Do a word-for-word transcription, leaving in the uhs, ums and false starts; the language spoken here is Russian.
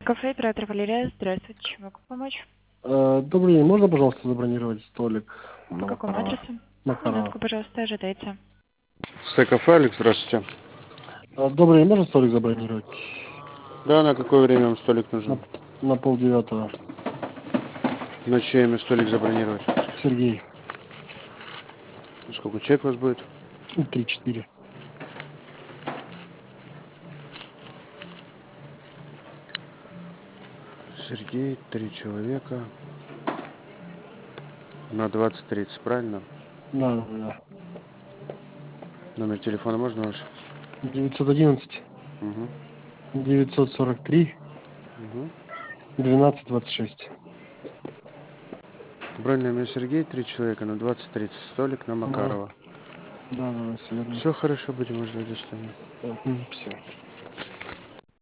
кафе, оператор Валерия. Здравствуйте, чем могу помочь? Э, Добрый день, можно, пожалуйста, забронировать столик По на какому Макарова? адресу? Макарова. Минутку, пожалуйста, ожидайте. Стек-кафе, Алекс, здравствуйте. Э, Добрый день, можно столик забронировать? Да, на какое время вам столик нужен? На, на полдевятого. На чье имя столик забронировать? Сергей. Сколько человек у вас будет? Три-четыре. Сергей, три человека. На двадцать тридцать, правильно? Да, да, да. Номер телефона можно ваш? девятьсот одиннадцать, Угу. девятьсот сорок три, Угу. двенадцать двадцать шесть. Бронь на имя Сергей, три человека на двадцать тридцать. Столик на Ага. Макарова. Да, да, да, все верно. Все хорошо, будем ждать до свидания. Все.